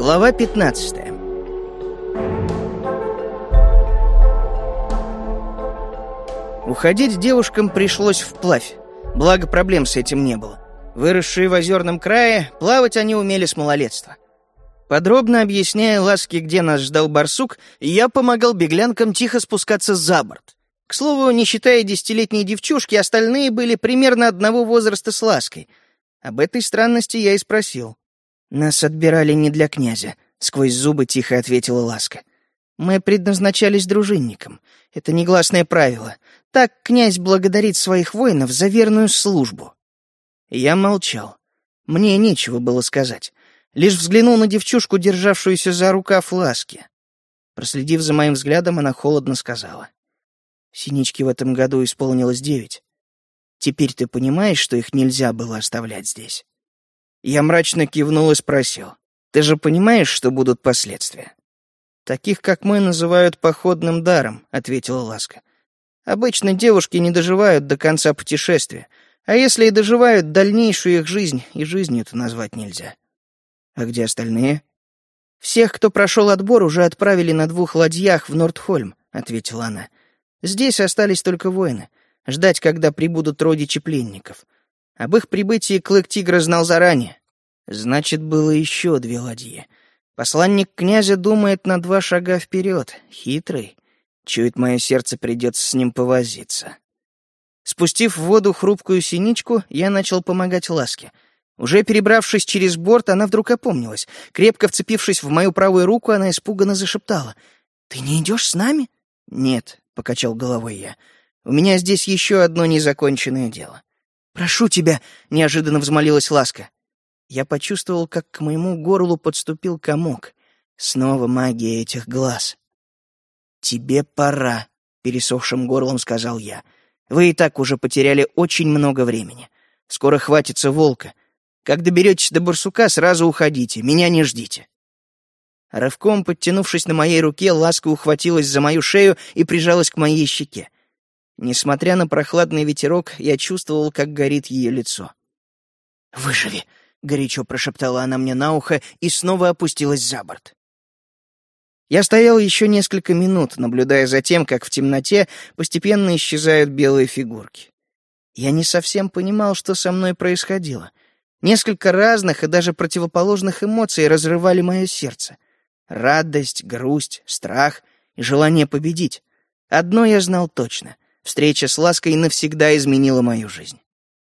Глава 15. Уходить девушкам пришлось вплавь, благо проблем с этим не было. Выросшие в озерном крае, плавать они умели с малолетства. Подробно объясняя Ласке, где нас ждал барсук, я помогал беглянкам тихо спускаться за борт. К слову, не считая 10-летней девчушки, остальные были примерно одного возраста с Лаской. Об этой странности я и спросил. «Нас отбирали не для князя», — сквозь зубы тихо ответила Ласка. «Мы предназначались дружинникам. Это негласное правило. Так князь благодарит своих воинов за верную службу». Я молчал. Мне нечего было сказать. Лишь взглянул на девчушку, державшуюся за рукав Ласки. Проследив за моим взглядом, она холодно сказала. «Синичке в этом году исполнилось 9. Теперь ты понимаешь, что их нельзя было оставлять здесь?» Я мрачно кивнул и спросил. «Ты же понимаешь, что будут последствия?» «Таких, как мы, называют походным даром», — ответила Ласка. «Обычно девушки не доживают до конца путешествия, а если и доживают, дальнейшую их жизнь и жизнью-то назвать нельзя». «А где остальные?» «Всех, кто прошел отбор, уже отправили на 2 ладьях в Нордхольм», — ответила она. «Здесь остались только воины, ждать, когда прибудут родичи пленников. Об их прибытии Клык-Тигра знал заранее. Значит, было еще 2 ладьи. Посланник князя думает на 2 шага вперед. Хитрый. Чует, мое сердце, придется с ним повозиться». Спустив в воду хрупкую синичку, я начал помогать Ласке. Уже перебравшись через борт, она вдруг опомнилась. Крепко вцепившись в мою правую руку, она испуганно зашептала. «Ты не идешь с нами?» «Нет», — покачал головой я. «У меня здесь еще одно незаконченное дело». «Прошу тебя», — неожиданно взмолилась Ласка. Я почувствовал, как к моему горлу подступил комок. Снова магия этих глаз. «Тебе пора», — пересохшим горлом сказал я. «Вы и так уже потеряли очень много времени. Скоро хватится волка. Как доберетесь до барсука, сразу уходите, меня не ждите». Рывком подтянувшись на моей руке, Ласка ухватилась за мою шею и прижалась к моей щеке. Несмотря на прохладный ветерок, я чувствовал, как горит ее лицо. «Выживи!» — горячо прошептала она мне на ухо и снова опустилась за борт. Я стоял еще несколько минут, наблюдая за тем, как в темноте постепенно исчезают белые фигурки. Я не совсем понимал, что со мной происходило. Несколько разных и даже противоположных эмоций разрывали мое сердце. Радость, грусть, страх и желание победить. Одно я знал точно — встреча с Лаской навсегда изменила мою жизнь.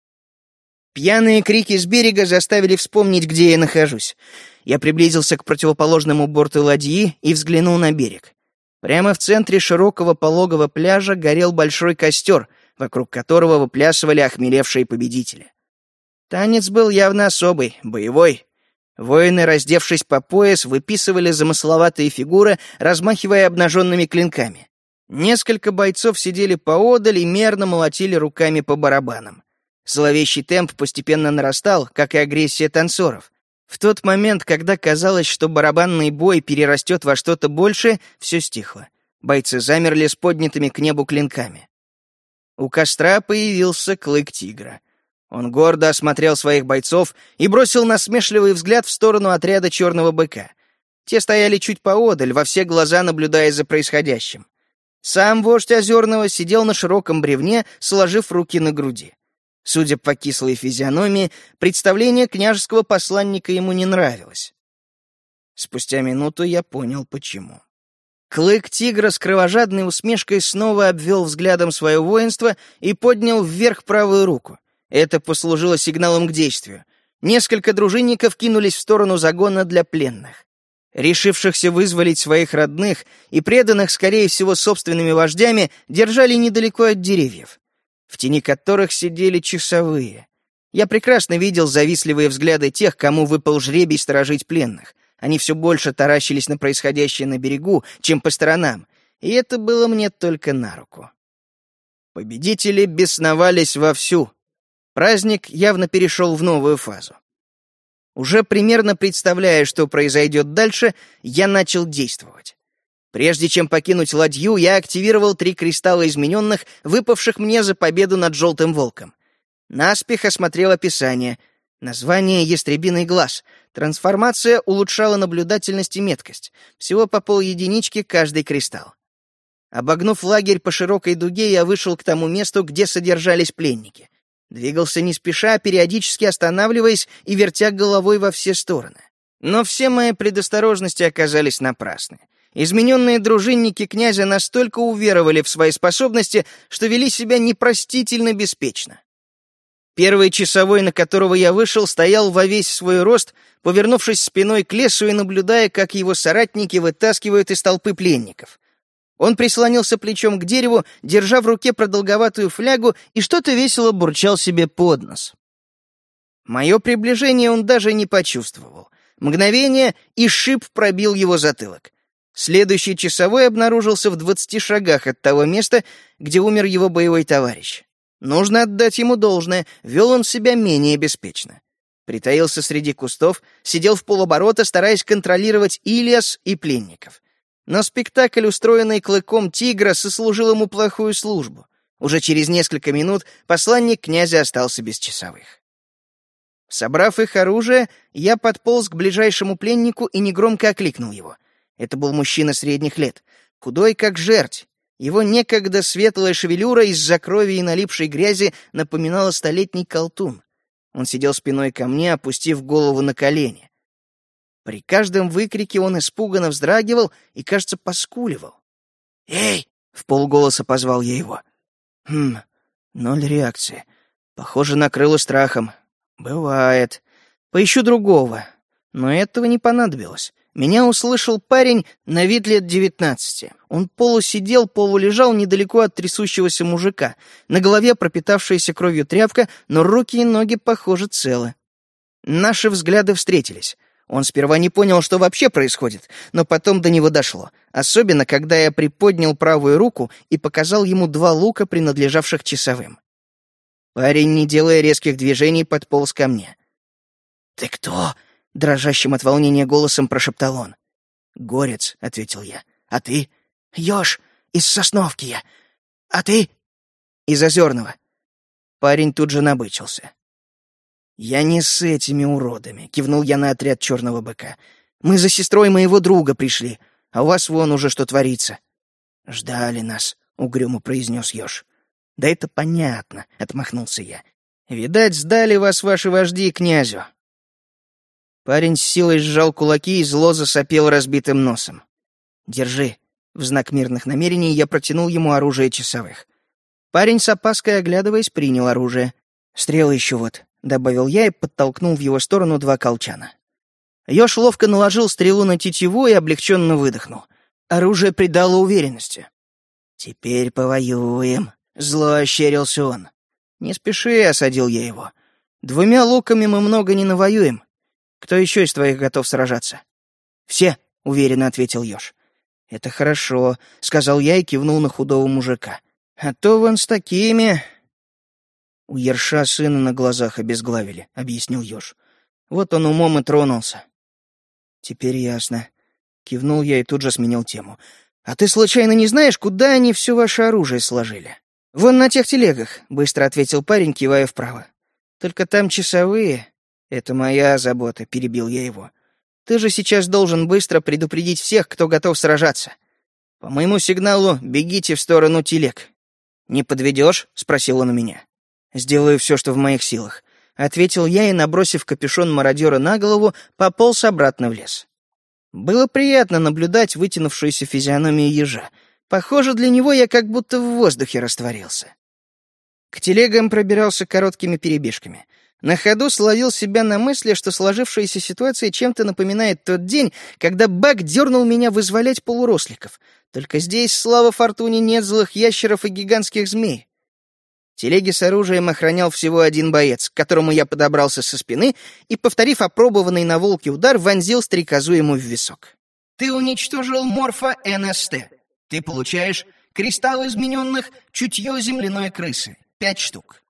Пьяные крики с берега заставили вспомнить, где я нахожусь. Я приблизился к противоположному борту ладьи и взглянул на берег. Прямо в центре широкого пологого пляжа горел большой костер, вокруг которого выплясывали охмелевшие победители. Танец был явно особый, боевой. Воины, раздевшись по пояс, выписывали замысловатые фигуры, размахивая обнаженными клинками. Несколько бойцов сидели поодаль и мерно молотили руками по барабанам. Зловещий темп постепенно нарастал, как и агрессия танцоров. В тот момент, когда казалось, что барабанный бой перерастет во что-то большее, все стихло. Бойцы замерли с поднятыми к небу клинками. У костра появился Клык-Тигра. Он гордо осмотрел своих бойцов и бросил насмешливый взгляд в сторону отряда Черного Быка. Те стояли чуть поодаль, во все глаза наблюдая за происходящим. Сам вождь Озерного сидел на широком бревне, сложив руки на груди. Судя по кислой физиономии, представление княжеского посланника ему не нравилось. Спустя минуту я понял, почему. Клык-Тигра с кровожадной усмешкой снова обвел взглядом свое воинство и поднял вверх правую руку. Это послужило сигналом к действию. Несколько дружинников кинулись в сторону загона для пленных. Решившихся вызволить своих родных и преданных, скорее всего, собственными вождями, держали недалеко от деревьев, в тени которых сидели часовые. Я прекрасно видел завистливые взгляды тех, кому выпал жребий сторожить пленных. Они все больше таращились на происходящее на берегу, чем по сторонам, и это было мне только на руку. Победители бесновались вовсю. Праздник явно перешел в новую фазу. Уже примерно представляя, что произойдет дальше, я начал действовать. Прежде чем покинуть ладью, я активировал 3 кристалла измененных, выпавших мне за победу над Желтым Волком. Наспех осмотрел описание. Название «Ястребиный глаз». Трансформация улучшала наблюдательность и меткость. Всего по полединички каждый кристалл. Обогнув лагерь по широкой дуге, я вышел к тому месту, где содержались пленники. Двигался не спеша, периодически останавливаясь и вертя головой во все стороны. Но все мои предосторожности оказались напрасны. Измененные дружинники князя настолько уверовали в свои способности, что вели себя непростительно беспечно. Первый часовой, на которого я вышел, стоял во весь свой рост, повернувшись спиной к лесу и наблюдая, как его соратники вытаскивают из толпы пленников. Он прислонился плечом к дереву, держа в руке продолговатую флягу, и что-то весело бурчал себе под нос. Мое приближение он даже не почувствовал. Мгновение, и шип пробил его затылок. Следующий часовой обнаружился в 20 шагах от того места, где умер его боевой товарищ. Нужно отдать ему должное, вел он себя менее беспечно. Притаился среди кустов, сидел в полоборота, стараясь контролировать и лес, и пленников. Но спектакль, устроенный клыком тигра, сослужил ему плохую службу. Уже через несколько минут посланник князя остался без часовых. Собрав их оружие, я подполз к ближайшему пленнику и негромко окликнул его. Это был мужчина средних лет, худой как жерть. Его некогда светлая шевелюра из-за крови и налипшей грязи напоминала столетний колтун. Он сидел спиной ко мне, опустив голову на колени. При каждом выкрике он испуганно вздрагивал и, кажется, поскуливал. «Эй!» — вполголоса позвал я его. Ноль реакции. Похоже, накрыло страхом. Бывает. Поищу другого. Но этого не понадобилось. Меня услышал парень на вид лет 19. Он полусидел, полулежал недалеко от трясущегося мужика. На голове пропитавшаяся кровью тряпка, но руки и ноги, похоже, целы. Наши взгляды встретились. Он сперва не понял, что вообще происходит, но потом до него дошло. Особенно, когда я приподнял правую руку и показал ему 2 лука, принадлежавших часовым. Парень, не делая резких движений, подполз ко мне. «Ты кто?» — дрожащим от волнения голосом прошептал он. «Горец», — ответил я. «А ты?» «Ёж, из Сосновки я. А ты?» «Из Озерного». Парень тут же набычился. «Я не с этими уродами», — кивнул я на отряд черного быка. «Мы за сестрой моего друга пришли, а у вас вон уже что творится». «Ждали нас», — угрюмо произнес Ёж. «Да это понятно», — отмахнулся я. «Видать, сдали вас ваши вожди князю». Парень с силой сжал кулаки и зло засопел разбитым носом. «Держи». В знак мирных намерений я протянул ему оружие часовых. Парень с опаской, оглядываясь, принял оружие. «Стрелы еще вот», — добавил я и подтолкнул в его сторону 2 колчана. Ёж ловко наложил стрелу на тетиву и облегченно выдохнул. Оружие придало уверенности. «Теперь повоюем», — зло ощерился он. «Не спеши», — осадил я его. 2 луками мы много не навоюем. Кто еще из твоих готов сражаться?» «Все», — уверенно ответил Ёж. «Это хорошо», — сказал я и кивнул на худого мужика. «А то вон с такими...» «У Ерша сына на глазах обезглавили», — объяснил Ёж. «Вот он умом и тронулся». «Теперь ясно». Кивнул я и тут же сменил тему. «А ты случайно не знаешь, куда они все ваше оружие сложили?» «Вон на тех телегах», — быстро ответил парень, кивая вправо. «Только там часовые...» «Это моя забота», — перебил я его. «Ты же сейчас должен быстро предупредить всех, кто готов сражаться. По моему сигналу бегите в сторону телег». «Не подведешь?» — спросил он у меня. «Сделаю все, что в моих силах», — ответил я и, набросив капюшон мародера на голову, пополз обратно в лес. Было приятно наблюдать вытянувшуюся физиономию ежа. Похоже, для него я как будто в воздухе растворился. К телегам пробирался короткими перебежками. На ходу словил себя на мысли, что сложившаяся ситуация чем-то напоминает тот день, когда Бак дернул меня вызволять полуросликов. Только здесь, слава фортуне, нет злых ящеров и гигантских змей. Телеги с оружием охранял всего 1 боец, к которому я подобрался со спины и, повторив опробованный на волке удар, вонзил стрекозу ему в висок. «Ты уничтожил морфа НСТ. Ты получаешь кристалл измененных чутье земляной крысы. 5 штук».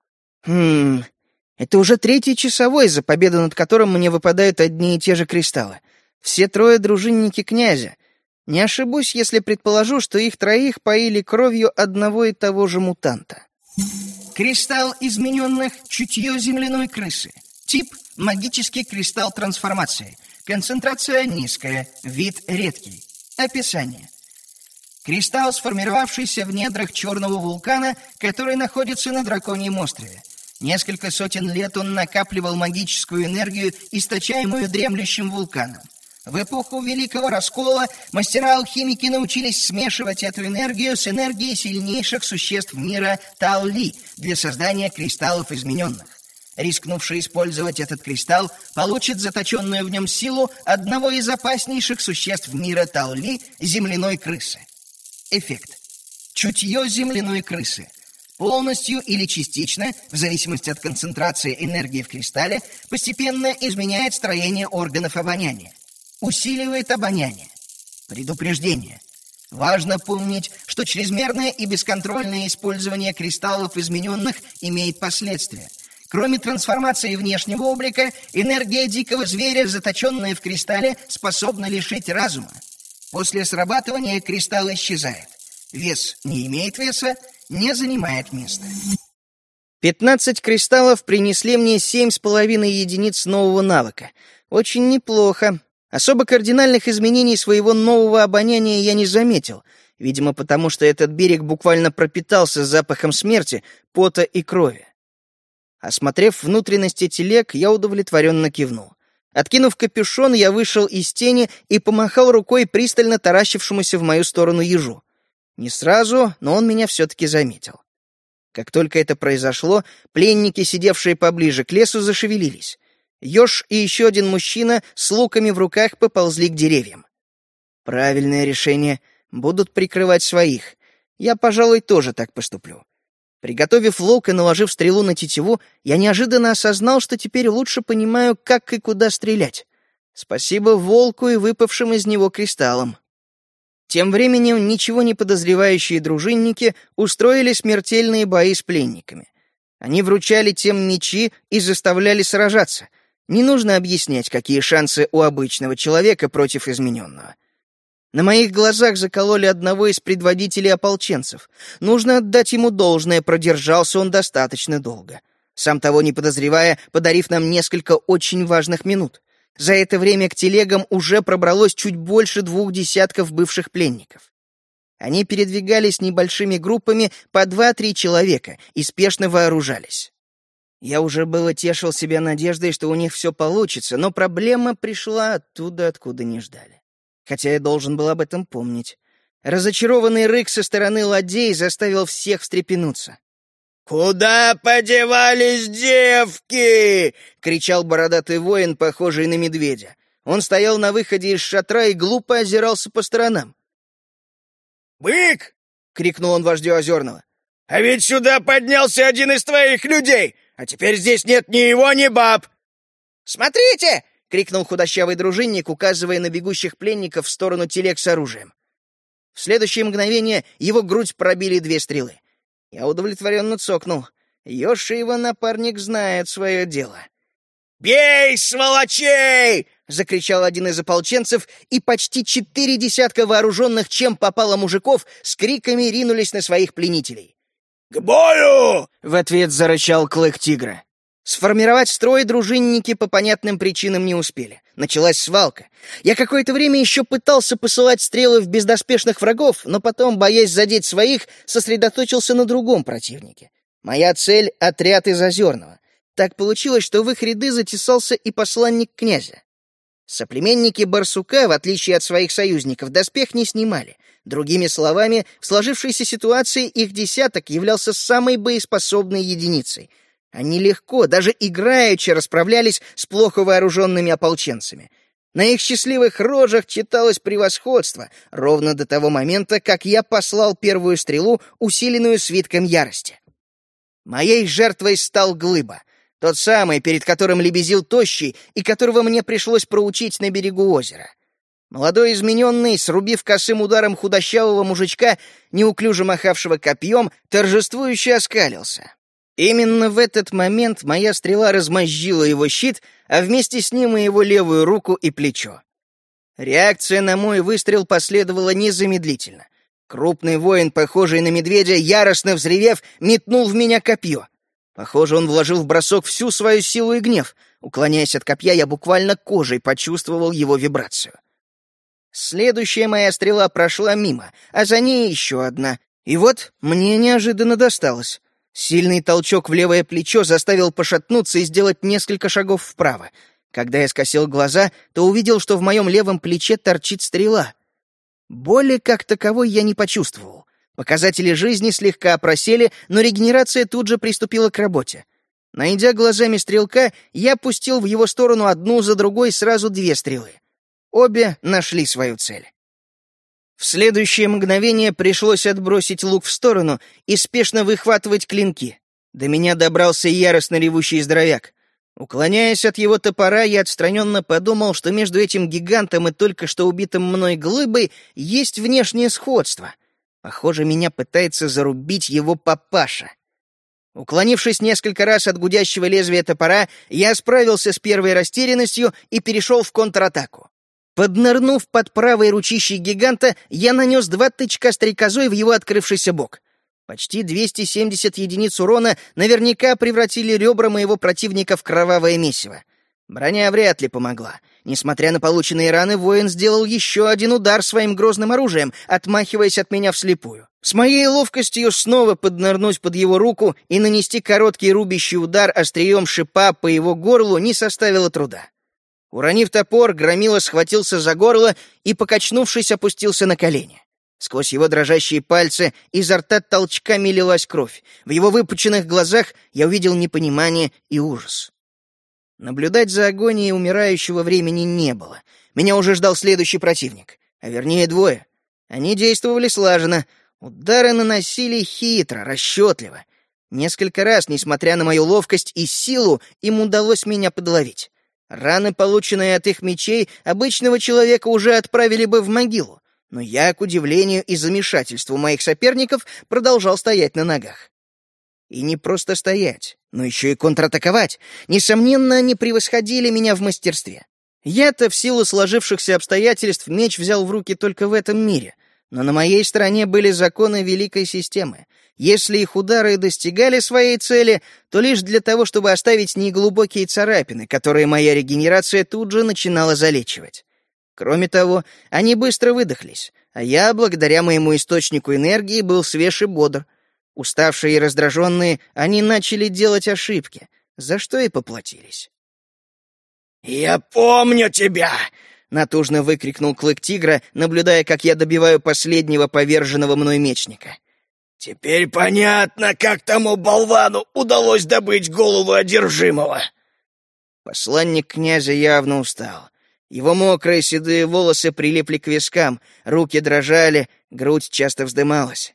Это уже 3-й часовой, за победу над которым мне выпадают одни и те же кристаллы. Все 3 дружинники князя. Не ошибусь, если предположу, что их 3 поили кровью одного и того же мутанта. Кристалл измененных чутье земляной крысы. Тип – магический кристалл трансформации. Концентрация низкая, вид редкий. Описание. Кристалл, сформировавшийся в недрах черного вулкана, который находится на Драконьем острове. Несколько сотен лет он накапливал магическую энергию, источаемую дремлющим вулканом. В эпоху Великого Раскола мастера-алхимики научились смешивать эту энергию с энергией сильнейших существ мира Тау-Ли для создания кристаллов измененных. Рискнувший использовать этот кристалл получит заточенную в нем силу одного из опаснейших существ мира Тау-Ли – земляной крысы. Эффект. Чутье земляной крысы. Полностью или частично, в зависимости от концентрации энергии в кристалле, постепенно изменяет строение органов обоняния. Усиливает обоняние. Предупреждение. Важно помнить, что чрезмерное и бесконтрольное использование кристаллов измененных имеет последствия. Кроме трансформации внешнего облика, энергия дикого зверя, заточенная в кристалле, способна лишить разума. После срабатывания кристалл исчезает. Вес не имеет веса, не занимает места. 15 кристаллов принесли мне 7,5 единиц нового навыка. Очень неплохо. Особо кардинальных изменений своего нового обоняния я не заметил, видимо, потому что этот берег буквально пропитался запахом смерти, пота и крови. Осмотрев внутренности телег, я удовлетворенно кивнул. Откинув капюшон, я вышел из тени и помахал рукой пристально таращившемуся в мою сторону ежу. Не сразу, но он меня все-таки заметил. Как только это произошло, пленники, сидевшие поближе к лесу, зашевелились. Еж и еще один мужчина с луками в руках поползли к деревьям. Правильное решение. Будут прикрывать своих. Я, пожалуй, тоже так поступлю. Приготовив лук и наложив стрелу на тетиву, я неожиданно осознал, что теперь лучше понимаю, как и куда стрелять. Спасибо волку и выпавшим из него кристаллам. Тем временем ничего не подозревающие дружинники устроили смертельные бои с пленниками. Они вручали тем мечи и заставляли сражаться. Не нужно объяснять, какие шансы у обычного человека против измененного. На моих глазах закололи одного из предводителей ополченцев. Нужно отдать ему должное, продержался он достаточно долго. Сам того не подозревая, подарив нам несколько очень важных минут. За это время к телегам уже пробралось чуть больше 20 бывших пленников. Они передвигались небольшими группами по 2-3 человека и спешно вооружались. Я уже было тешил себя надеждой, что у них все получится, но проблема пришла оттуда, откуда не ждали. Хотя я должен был об этом помнить. Разочарованный рык со стороны ладей заставил всех встрепенуться. «Куда подевались девки?» — кричал бородатый воин, похожий на медведя. Он стоял на выходе из шатра и глупо озирался по сторонам. «Бык!» — крикнул он вождю Озерного. «А ведь сюда поднялся один из твоих людей, а теперь здесь нет ни его, ни баб!» «Смотрите!» — крикнул худощавый дружинник, указывая на бегущих пленников в сторону телег с оружием. В следующее мгновение его грудь пробили 2 стрелы. Я удовлетворенно цокнул. Еж и его напарник знают свое дело. «Бей, сволочей!» — закричал один из ополченцев, и почти 4 десятка вооруженных чем попало мужиков с криками ринулись на своих пленителей. «К бою!» — в ответ зарычал клык тигра. Сформировать строй дружинники по понятным причинам не успели. Началась свалка. Я какое-то время еще пытался посылать стрелы в бездоспешных врагов, но потом, боясь задеть своих, сосредоточился на другом противнике. Моя цель — отряд из Озерного. Так получилось, что в их ряды затесался и посланник князя. Соплеменники барсука, в отличие от своих союзников, доспех не снимали. Другими словами, в сложившейся ситуации их десяток являлся самой боеспособной единицей. Они легко, даже играючи, расправлялись с плохо вооруженными ополченцами. На их счастливых рожах читалось превосходство, ровно до того момента, как я послал первую стрелу, усиленную свитком ярости. Моей жертвой стал Глыба, тот самый, перед которым лебезил Тощий и которого мне пришлось проучить на берегу озера. Молодой измененный, срубив косым ударом худощавого мужичка, неуклюже махавшего копьем, торжествующе оскалился. Именно в этот момент моя стрела размозжила его щит, а вместе с ним и его левую руку и плечо. Реакция на мой выстрел последовала незамедлительно. Крупный воин, похожий на медведя, яростно взревев, метнул в меня копье. Похоже, он вложил в бросок всю свою силу и гнев. Уклоняясь от копья, я буквально кожей почувствовал его вибрацию. Следующая моя стрела прошла мимо, а за ней еще одна. И вот мне неожиданно досталось. Сильный толчок в левое плечо заставил пошатнуться и сделать несколько шагов вправо. Когда я скосил глаза, то увидел, что в моем левом плече торчит стрела. Боли как таковой я не почувствовал. Показатели жизни слегка просели, но регенерация тут же приступила к работе. Найдя глазами стрелка, я пустил в его сторону одну за другой сразу 2 стрелы. Обе нашли свою цель. В следующее мгновение пришлось отбросить лук в сторону и спешно выхватывать клинки. До меня добрался яростно ревущий здоровяк. Уклоняясь от его топора, я отстраненно подумал, что между этим гигантом и только что убитым мной глыбой есть внешнее сходство. Похоже, меня пытается зарубить его папаша. Уклонившись несколько раз от гудящего лезвия топора, я справился с первой растерянностью и перешел в контратаку. Поднырнув под правой ручищей гиганта, я нанес 2 тычка стрекозой в его открывшийся бок. Почти 270 единиц урона наверняка превратили ребра моего противника в кровавое месиво. Броня вряд ли помогла. Несмотря на полученные раны, воин сделал еще один удар своим грозным оружием, отмахиваясь от меня вслепую. С моей ловкостью снова поднырнуть под его руку и нанести короткий рубящий удар острием шипа по его горлу не составило труда. Уронив топор, Громила схватился за горло и, покачнувшись, опустился на колени. Сквозь его дрожащие пальцы изо рта толчками лилась кровь. В его выпученных глазах я увидел непонимание и ужас. Наблюдать за агонией умирающего времени не было. Меня уже ждал следующий противник, а вернее 2. Они действовали слаженно. Удары наносили хитро, расчетливо. Несколько раз, несмотря на мою ловкость и силу, им удалось меня подловить. Раны, полученные от их мечей, обычного человека уже отправили бы в могилу, но я, к удивлению и замешательству моих соперников, продолжал стоять на ногах. И не просто стоять, но еще и контратаковать. Несомненно, они превосходили меня в мастерстве. Я-то в силу сложившихся обстоятельств меч взял в руки только в этом мире, но на моей стороне были законы Великой Системы. Если их удары достигали своей цели, то лишь для того, чтобы оставить неглубокие царапины, которые моя регенерация тут же начинала залечивать. Кроме того, они быстро выдохлись, а я, благодаря моему источнику энергии, был свеж и бодр. Уставшие и раздраженные, они начали делать ошибки, за что и поплатились. «Я помню тебя!» — натужно выкрикнул Клык Тигра, наблюдая, как я добиваю последнего поверженного мной мечника. «Теперь понятно, как тому болвану удалось добыть голову одержимого!» Посланник князя явно устал. Его мокрые седые волосы прилипли к вискам, руки дрожали, грудь часто вздымалась.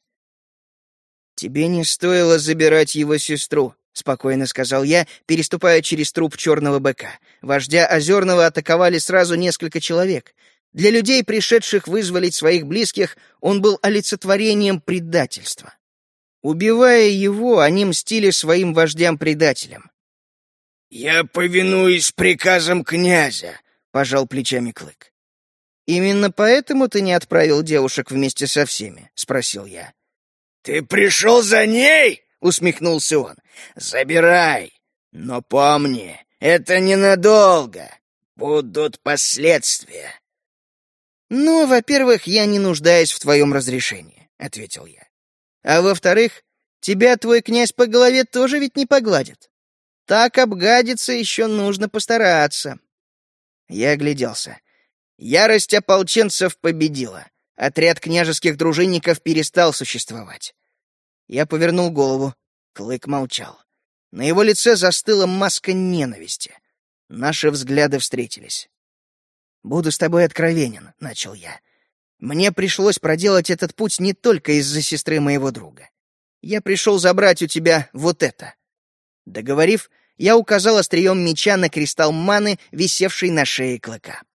«Тебе не стоило забирать его сестру», — спокойно сказал я, переступая через труп черного быка. Вождя Озерного атаковали сразу несколько человек. Для людей, пришедших вызволить своих близких, он был олицетворением предательства. Убивая его, они мстили своим вождям-предателям. «Я повинуюсь приказам князя», — пожал плечами Клык. «Именно поэтому ты не отправил девушек вместе со всеми?» — спросил я. «Ты пришел за ней?» — усмехнулся он. «Забирай. Но помни, это ненадолго. Будут последствия». «Ну, во-первых, я не нуждаюсь в твоем разрешении», — ответил я. «А во-вторых, тебя твой князь по голове тоже ведь не погладит. Так обгадиться еще нужно постараться». Я огляделся. Ярость ополченцев победила. Отряд княжеских дружинников перестал существовать. Я повернул голову. Клык молчал. На его лице застыла маска ненависти. Наши взгляды встретились. «Буду с тобой откровенен», — начал я. «Мне пришлось проделать этот путь не только из-за сестры моего друга. Я пришел забрать у тебя вот это». Договорив, я указал острием меча на кристалл маны, висевший на шее Клыка.